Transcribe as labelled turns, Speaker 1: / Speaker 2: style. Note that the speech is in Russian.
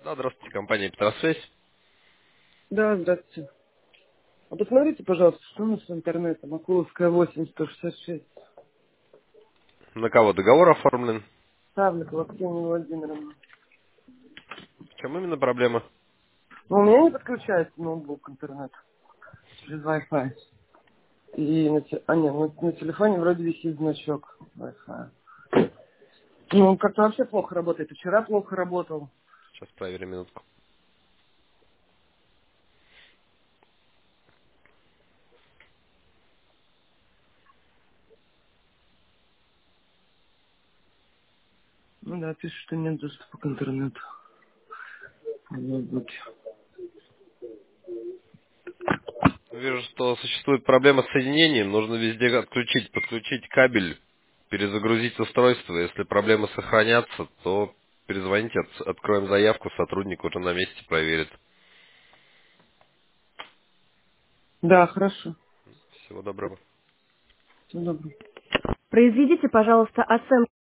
Speaker 1: Да, здравствуйте, компания Петросвязь.
Speaker 2: Да, здравствуйте. А посмотрите, пожалуйста, что у нас с интернетом? Акуловская 8, 166.
Speaker 1: На кого договор оформлен?
Speaker 2: Савликова Ксения Владимировна.
Speaker 1: В чем именно проблема?
Speaker 2: Но у меня не подключается ноутбук к интернету через Wi-Fi. И нет, на телефоне вроде висит значок Wi-Fi. Ну, он как-то вообще плохо работает. И вчера плохо работал.
Speaker 1: Сейчас проверим минутку.
Speaker 2: Ну да, пишет, что нет доступа к интернету. в ноутбуке.
Speaker 1: Вижу, что существует проблема с соединением. Нужно везде отключить, подключить кабель, перезагрузить устройство. Если проблемы сохранятся, то перезвоните, откроем заявку, сотрудник уже на месте проверит.
Speaker 2: Да, хорошо.
Speaker 1: Всего доброго.
Speaker 2: Всего доброго.
Speaker 3: Произведите, пожалуйста, оценку